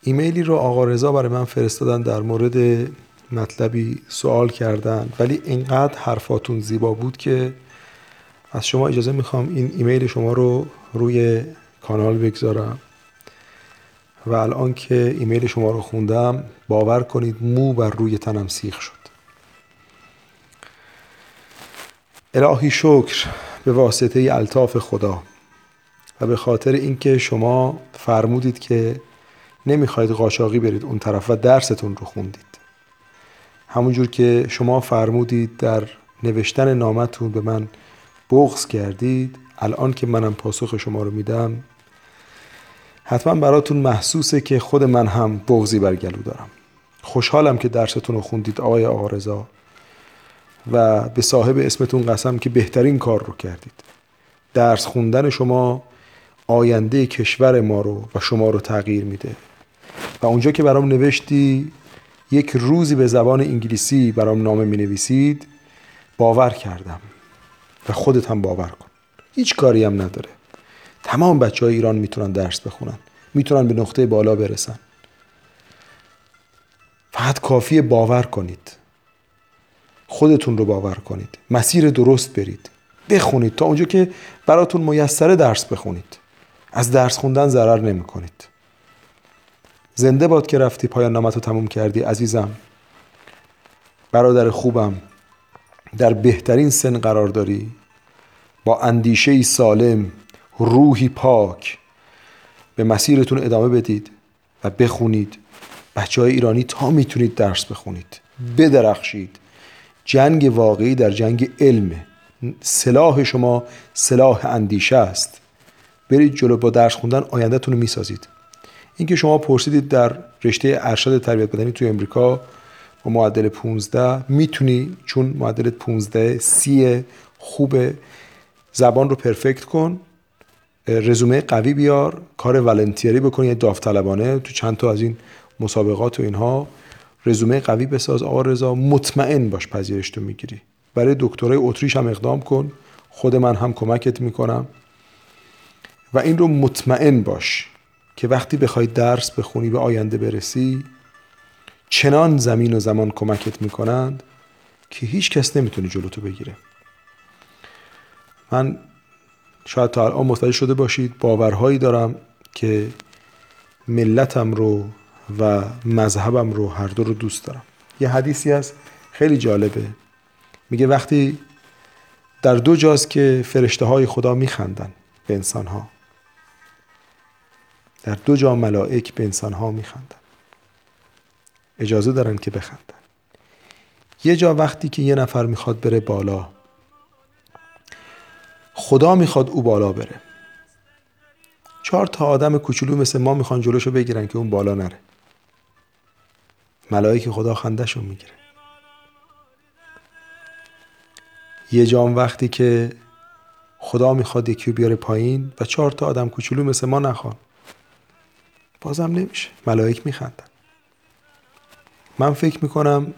ایمیلی رو آقا رضا برای من فرستادن، در مورد مطلبی سوال کردن، ولی اینقدر حرفاتون زیبا بود که از شما اجازه میخوام این ایمیل شما رو روی کانال بگذارم و الان که ایمیل شما رو خوندم باور کنید مو بر روی تنم سیخ شد. الهی شکر به واسطه الطاف خدا و به خاطر اینکه شما فرمودید که نمیخواید قاچاقی برید اون طرف و درستون رو خوندید. همونجور که شما فرمودید در نوشتن نامتون به من بغض کردید، الان که منم پاسخ شما رو میدم حتما براتون محسوسه که خود من هم بغضی بر گلو دارم. خوشحالم که درستون رو خوندید آقای آقا رضا و به صاحب اسمتون قسم که بهترین کار رو کردید. درس خوندن شما آینده کشور ما رو و شما رو تغییر میده و اونجا که برام نوشتی یک روزی به زبان انگلیسی برام نامه می نویسید باور کردم و خودت هم باور کن. هیچ کاری هم نداره. تمام بچه‌های ایران میتونن درس بخونن، میتونن به نقطه بالا برسن. فقط کافیه باور کنید، خودتون رو باور کنید، مسیر درست برید، بخونید تا اونجا که براتون میسره درس بخونید. از درس خوندن ضرر نمی کنید. زنده باد که رفتی پایان نامتو تموم کردی عزیزم. برادر خوبم، در بهترین سن قرار داری، با اندیشه‌ای سالم، روحی پاک به مسیرتون ادامه بدید و بخونید. بچه‌های ایرانی تا میتونید درس بخونید، بدرخشید. جنگ واقعی در جنگ علمه. سلاح شما سلاح اندیشه است. برید جلو، با درس خوندن آینده‌تون رو میسازید. اینکه شما پرسیدید در رشته ارشد تربیت بدنی توی امریکا با معدل 15 میتونی، چون معدل 15 سی خوب، زبان رو پرفکت کن، رزومه قوی بیار، کار والنتیری بکن، یه داوطلبانه تو چند تا از این مسابقات و اینها رزومه قوی بساز. آقا رضا مطمئن باش پذیرش تو میگیری. برای دکترای اتریش هم اقدام کن، خود من هم کمکت میکنم و این رو مطمئن باش که وقتی بخوای درس بخونی به آینده برسی چنان زمین و زمان کمکت میکنند که هیچ کس نمیتونه جلوتو بگیره. من شاید تا الان متوجه شده باشید باورهایی دارم که ملتم رو و مذهبم رو هر دو رو دوست دارم. یه حدیثی هست خیلی جالبه، میگه وقتی در دو جاست که فرشته های خدا میخندن به انسان ها، در دو جا ملائک به انسان ها میخندن، اجازه دارن که بخندن. یه جا وقتی که یه نفر میخواد بره بالا، خدا میخواد او بالا بره، 4 تا آدم کوچولو مثل ما میخوان جلوشو بگیرن که اون بالا نره، ملائک خدا خنده‌شون میگیره. یه جام وقتی که خدا میخواد یکی رو بیاره پایین و 4 تا آدم کوچولو مثل ما نخوان، بازم نمیشه، ملائک میخندن. من فکر میکنم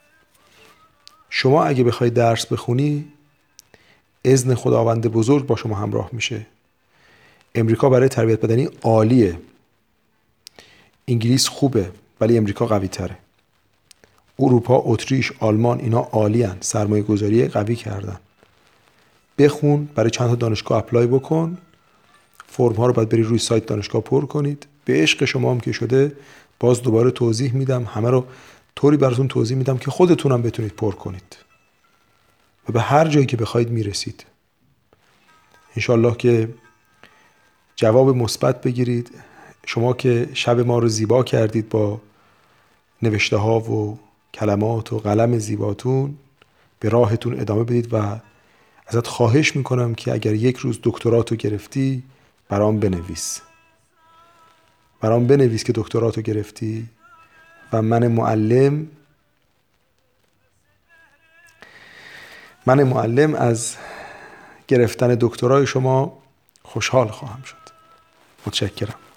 شما اگه بخوای درس بخونی اذن خداوند بزرگ با شما همراه میشه. امریکا برای تربیت بدنی عالیه، انگلیس خوبه ولی امریکا قوی تره. اروپا، اتریش، آلمان اینا عالی هن، سرمایه گذاری قوی کردن. بخون، برای چند تا دانشگاه اپلای بکن، فرم ها رو باید بری روی سایت دانشگاه پر کنید. به عشق شما هم که شده باز دوباره توضیح میدم، همه رو طوری براتون توضیح میدم که خودتونم بتونید پر کنید و به هر جایی که بخواید میرسید. انشالله که جواب مثبت بگیرید. شما که شب ما رو زیبا کردید با نوشته ها و کلمات و قلم زیباتون، به راهتون ادامه بدید و ازت خواهش میکنم که اگر یک روز دکتراتو گرفتی برام بنویس که دکتراتو گرفتی و من معلم از گرفتن دکترای شما خوشحال خواهم شد. متشکرم.